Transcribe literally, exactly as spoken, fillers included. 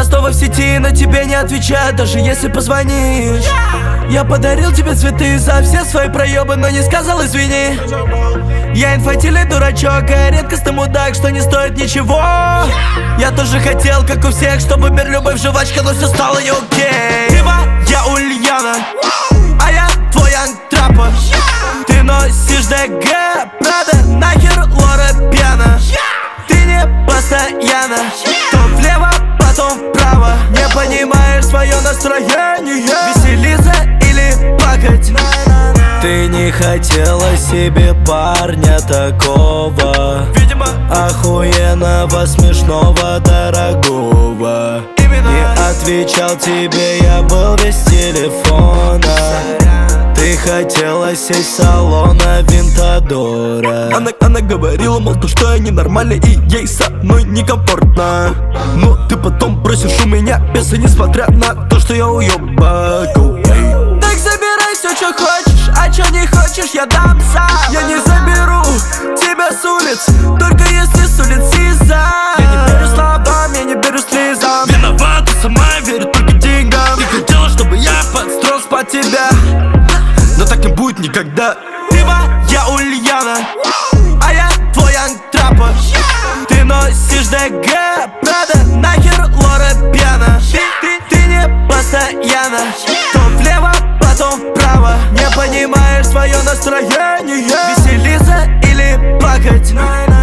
Я снова в сети, но тебе не отвечаю, даже если позвонишь. Я подарил тебе цветы за все свои проебы, но не сказал извини. Я инфантильный дурачок, а редкостный мудак, что не стоит ничего. Я тоже хотел, как у всех, чтобы мир любовь жвачка, но все стало не окей. Ты моя Ульяна, а я твой Янг Трапа. Ты носишь ДГ, Прада, нахер Лора Пьяна. Ты не постоянно, то влево, потом вправо. Не понимаешь свое настроение, веселиться или плакать. Ты не хотела себе парня такого, видимо, охуенного, смешного, дорогого. Именно. Не отвечал тебе, я был без телефона. Ты хотела сесть в салона Винтадора. Она, она говорила, мол, то, что я ненормальный и ей со мной некомфортно. Но ты потом бросишь у меня песы, несмотря на то, что я уёбок. Так забирай все, что хочешь, а что не хочешь, я дам сам. Я не заберу тебя с улиц, только если с улиц Сиза. Я не верю словам, я не верю слезам. Виновата сама, верю только деньгам. Ты хотела, чтобы я подстроился под тебя, но так не будет никогда. Ты моя Ульяна, а я твой Янг Трапа. Ты носишь ДГ, Прада, нахер Лора Пьяна. Ты, ты, ты не постоянно, то влево, потом вправо. Не понимаешь свое настроение, веселиться или плакать.